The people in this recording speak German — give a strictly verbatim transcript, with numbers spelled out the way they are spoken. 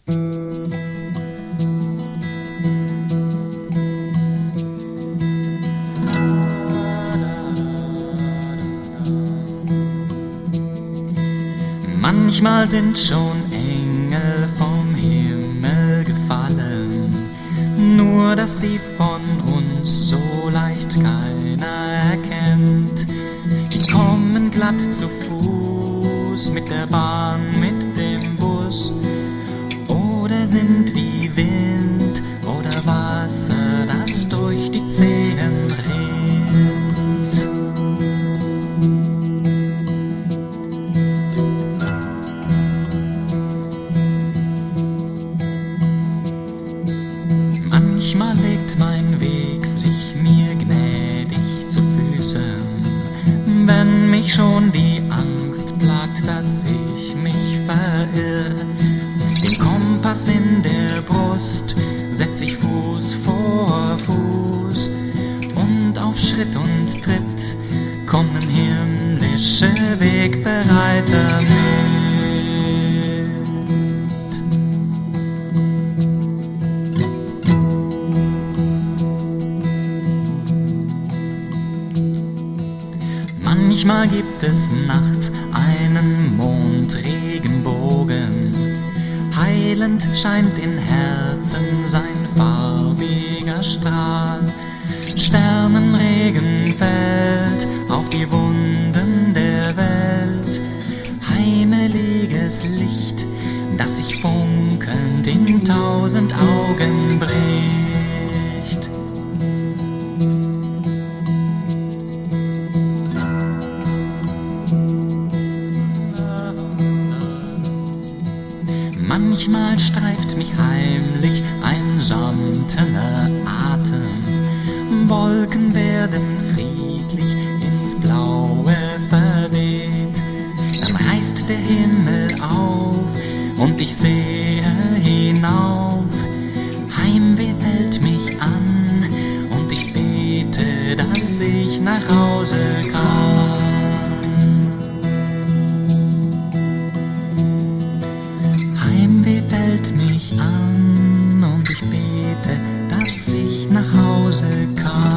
Manchmal sind schon Engel vom Himmel gefallen, nur dass sie von uns so leicht keiner erkennt. Die kommen glatt zu Fuß, mit der Bahn, mit dem Bus, oder sind wie Wind oder Wasser, das durch die Zehen rinnt. Manchmal legt mein Weg sich mir gnädig zu Füßen, wenn mich schon die Angst plagt, dass ich mich verirr. Den Kompass in der Brust setz ich Fuß vor Fuß, und auf Schritt und Tritt kommen himmlische Wegbereiter mit. Manchmal gibt es nachts einen Mondregenbogen, heilend scheint in Herzen sein farbiger Strahl. Sternenregen fällt auf die Wunden der Welt, heimeliges Licht, das sich funkelnd in tausend Augen bricht. Manchmal streift mich heimlich ein samtener Atem, Wolken werden friedlich ins Blaue verweht, dann reißt der Himmel auf und ich sehe hinauf. Heimweh fällt mich an und ich bete, dass ich nach Hause kann. Heimweh fällt mich an und ich bete, dass ich nach Hause kann.